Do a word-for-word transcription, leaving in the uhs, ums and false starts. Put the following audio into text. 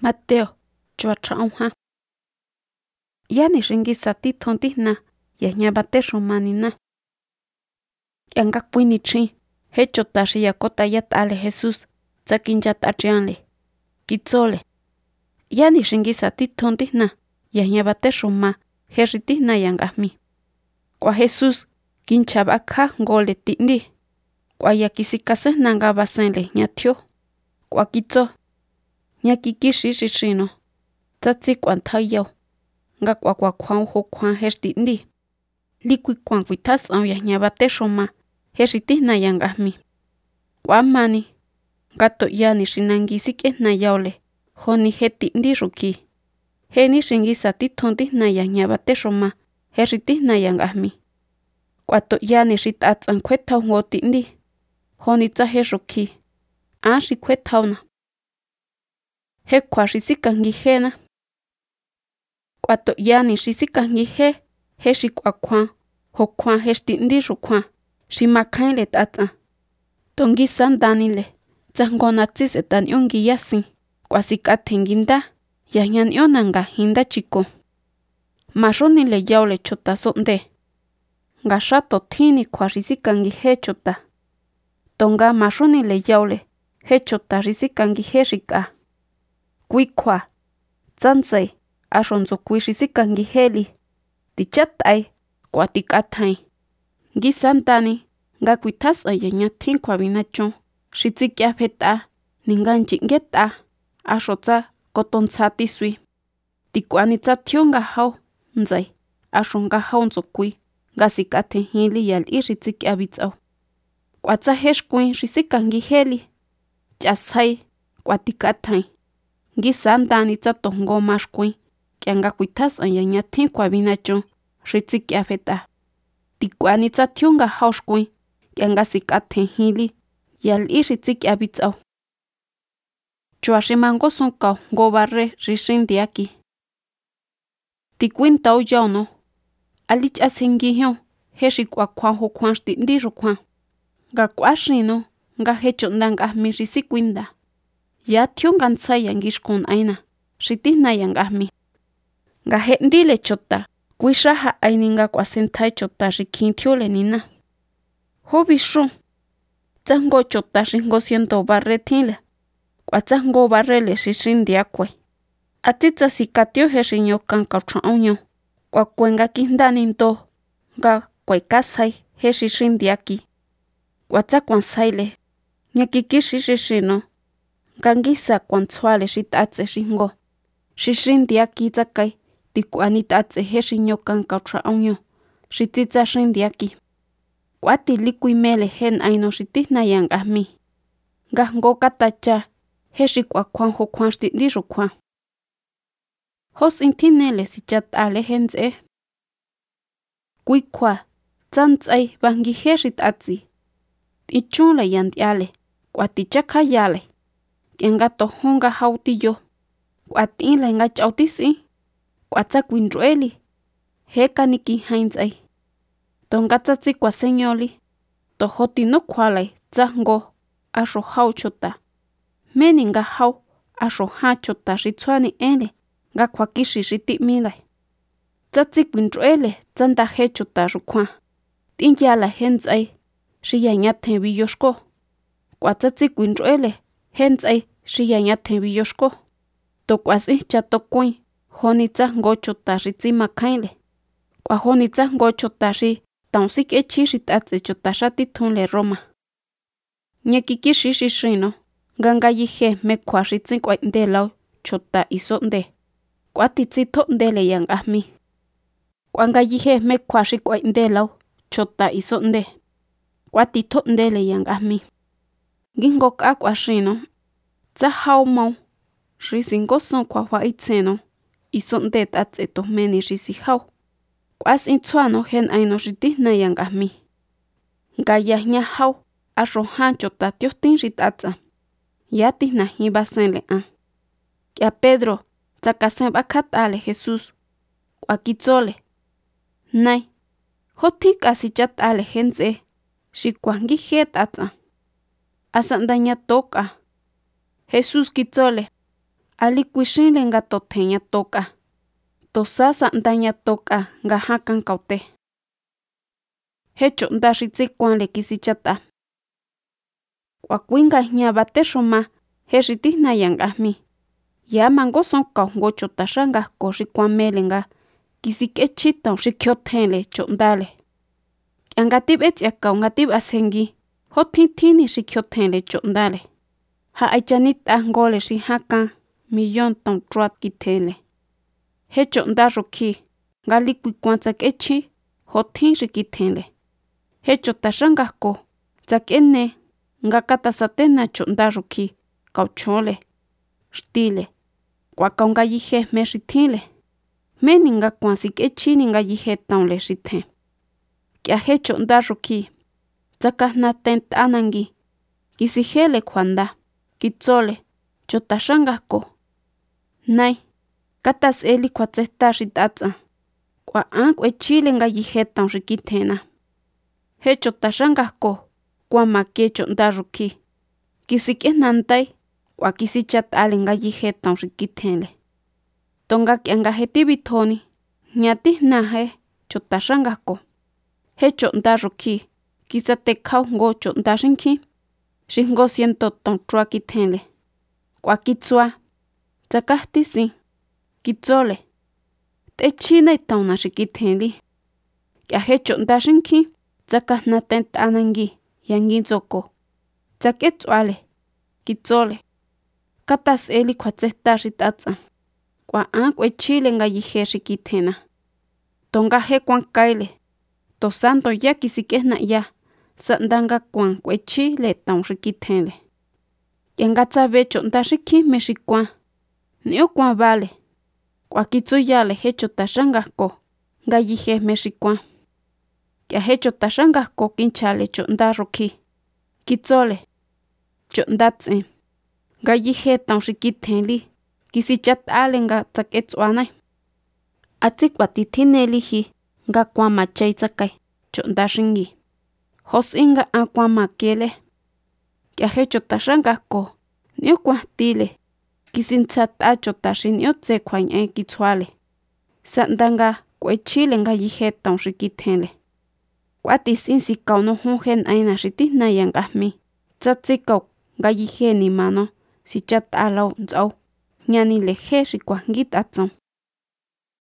Mateo chua traon ha. Yani xingisa ti thon tijna ya ña bate xumanina. Yanga kuini chin he chota xi ya kota ya tale Jesús tsakinya tachianle kitsole. Yani xingisa ti thon tijna ya ña bate xuma he xi tijna yangajmi. Kwa Jesús kincha bakja ngole tindi. Kwa ya kisikasejna nga basenle ña thio. Kwa kitso ña kikixi xi xino tsatsi kuantjayao nga kwa kwa kjuan jo kjuan he xtindi likui kuan kuitjas'an ya jña bate xuma he xi tijna yangajmi. Kwa mani nga to'yani xi nangui sik'ejna yaole joni je tindi xukji je ni xingisa tithon tijna ya jña bate xuma he xi tijna yangajmi. Kwa to'yani xi t'atsan kjuetjao jngo tindi joni tsa je xukji an xi kjuetjaona je kjua xi sikangijena. Kwa to'yani xi sikangije je xi k'ua kjuan jo kjuan je xtindi xu kjuan xi makjainle t'atsan tonguisa ndanile tsa jngo natsi s'eta n'ñongi yasin k'ua sikatjenguinda ya jña n'ñona ngajin ndachiko maxúnile yaole chuta son'nde nga xá to tjinni kjua xi sikangije chuta tonga maxúnile yaole je chuta xi sikangije xik'a kui kjua tsantsai axo ndsukui xi sikangijeli tichat'ai k'ua tik'atjain ngisa ndani nga kuitjas'an ya ña tjin kjuabinachon xi tsik'ia fet'a ninga nchinguet'a axo tsa kotontsja tisui tik'uani tsa tjio nga jau ndsai axo nga jau ndsukui nga sik'atjenjinli ya l'í xi tsik'ia bits'au. K'ua tsa je xkuin xi sikangijeli ch'asjai k'ua tik'atjain ngisa ndani tsa tojngo ma xkuin k'ia nga kuitjas'an ya ña tjin kjuabinachon xi tsik'ia fet'a tik'uani tsa tjio nga jau xkuin k'ia nga sik'atjenjinli ya l'í xi tsik'ia bits'au. Chua xi mangosunkao jngo barre xi xindiaki tikuintao yaono a lich'asjenguijion je xi k'ua kjuan jo kjuan xtindi xu kjuan nga k'uaxino nga je chu'nda ngajmi xi sikuinda ya tjio ngantsjai ya ngixkun n'aina xi tijna yangajmi. Nga je'ndile chuta kui xá ja'aini nga k'uasentjai chuta xi kjin tjiole nina. Jó bixún tsa jngo chuta xi jngo ciento barre tjinle k'ua tsa jngo barrele xi xindia kue a tsitsa sikatio je xi ñokan kachja'onño k'ua kue nga kijndani ndo nga kuekasjai je xi xindiaki k'ua tsa kuansjaile ña kikixi xi xino nga ngisa kuantsjuale xi t'atse xi jngo xi xindiaki tsakai tik'uani t'atse je xi ñokan kachja'onño xi tsitsa xindiaki k'ua tilikui mele je n'aino xi tijna yangajmi nga jngo katacha je xi k'ua kjuan jo kjuan xtindi xu kjuan. Jó s'in tjinele sichat'ale je nts'e kui kjua tsantsai bangije xi t'atsi t'ichunle ya nd'iale k'ua tichakjayale k'ia nga tojón nga jau tiyo k'ua t'ínle nga ch'au tis'in k'ua tsa kuinch'ueli je kanikijain nts'ai tonga tsa tsi kuaseñoli tojo tinukjuale tsa jngo axo jau chuta jméni nga jau axo jan chuta xi tsjuani énle nga kjuakixi xi ti'mile tsa tsi kuinch'uele tsa ndaje chuta xu kjuan t'inyala je nts'ai xi ya ña tjen biyoxko k'ua tsa tsi kuinch'uele je nts'ai xi ya ña tjen biyoxko to k'ua s'ijcha tokuin joni tsa jngo chuta xi tsimakjainle k'ua joni tsa jngo chuta xi taon sik'echji xi t'atse chuta xá titjunle Roma. Ña kikixi xi xino nga ngayije jme kjua xi tsin k'uainde lao chuta ison'nde k'ua titsitjó'ndele yangajmi k'ua ngayije jme kjua xi k'uainde lao chuta ison'nde k'ua titjó'ndele yangajmi. Ngijngo k'a k'ua xino tsa jau mau xi singosun kjua fa'itsjeno ison'nde t'atse tojmeni xi sijau k'ua s'in tsjuano je n'aino xi tijna yangajmi nga ya jña jau axo jan chuta tiojtin xi t'atsa ya tijnajin basenle an. K'ia Pedro tsakasen b'akjat'ale Jesús k'ua kitsole nai jó tjin k'a sichat'ale je nts'e xi kuajngije t'atsan asa ndaña to k'a. Jesús kitsole ali kuixin le nga to theña toka to sasa ndaña toka nga hakan kaute he chonda xi tsikwan le kisichata kwa kuinga jña bate xoma he xi tijna ya ngajmi ya mango son ka ngo chota xanga ko xi kwamele nga kisik'echi taw xi kjio tjenle chondale k'ia nga tib'etsia kaw nga tib'asengi jó tjin tjini xi kjio tjenle chondale ja aichanit'a ngole xi jakan millón taw trua kitjenle he chonda xukji nga likui kuan tsak'echi jó tjin xi kitjenle he chota xanga ko tsak'ene nga katasatena chonda xukji kauchjonle xtile k'ua kaw ngayije jme xi tjinle jmeni nga kuan sik'echini ngayije tawnle xi tjen k'ia je chonda xukji tsakajna tent'a nangui kisijele kjuanda kitsole chota xanga ko nai katas'eli kjuatsejta xi t'ats'a k'ua an k'uechile ngayije tawn xi kitjenna je chota xanga ko kuamake chonda xukji kisik'ejnandai k'ua kisichat'ale ngayije tawn xi kitjenle tonga k'ia nga je tibitjoni jña tijna je chota xanga ko je chonda xukji kisatekjau jngo chonda xinkjín xi jngo ciento ton trua kitjenle k'ua kitsua tsakajti sin kitsole t'echjinai tawna xi kitjenli k'ia je chonda xinkjín tsakajna tent'a nangui yangui ntsoko tsak'ets'uale kitsole katas'eli kjuatsejta xi t'ats'a k'ua an k'uechjile ngayije xi kitjenna tonga je kuankaile to santo ya kisik'ejna'ya sa'nda nga kuan k'uechjile tawn xi kitjenle k'ia nga tsabe chonda xikjín jme xi kuan n'ñu kuan bale k'ua kitsuyale je chota xanga ko ngayije jme xi kuan k'ia je chota xanga ko kinchjale chonda xukji kitsole chonda ts'en ngayije tawn xi kitjenli kisichat'ale nga tsak'ets'uanai atsik'ua titjineli ji nga kuan machai tsakai chonda xingui jos'in nga an kuan makele k'ia je chota xanga ko n'ñu kuan jtile kisintsjat'a chota xi n'ñu tse kjuaña'en kitsjuale sa'nda nga k'uechjile ngayije tawn xi kitjenle k'ua tis'in sikau nujun je n'aina xi tijna ya ngajmi tsa tsikau ngayije nimano sichat'alao nts'au jña nile je xi kuajngui t'atson.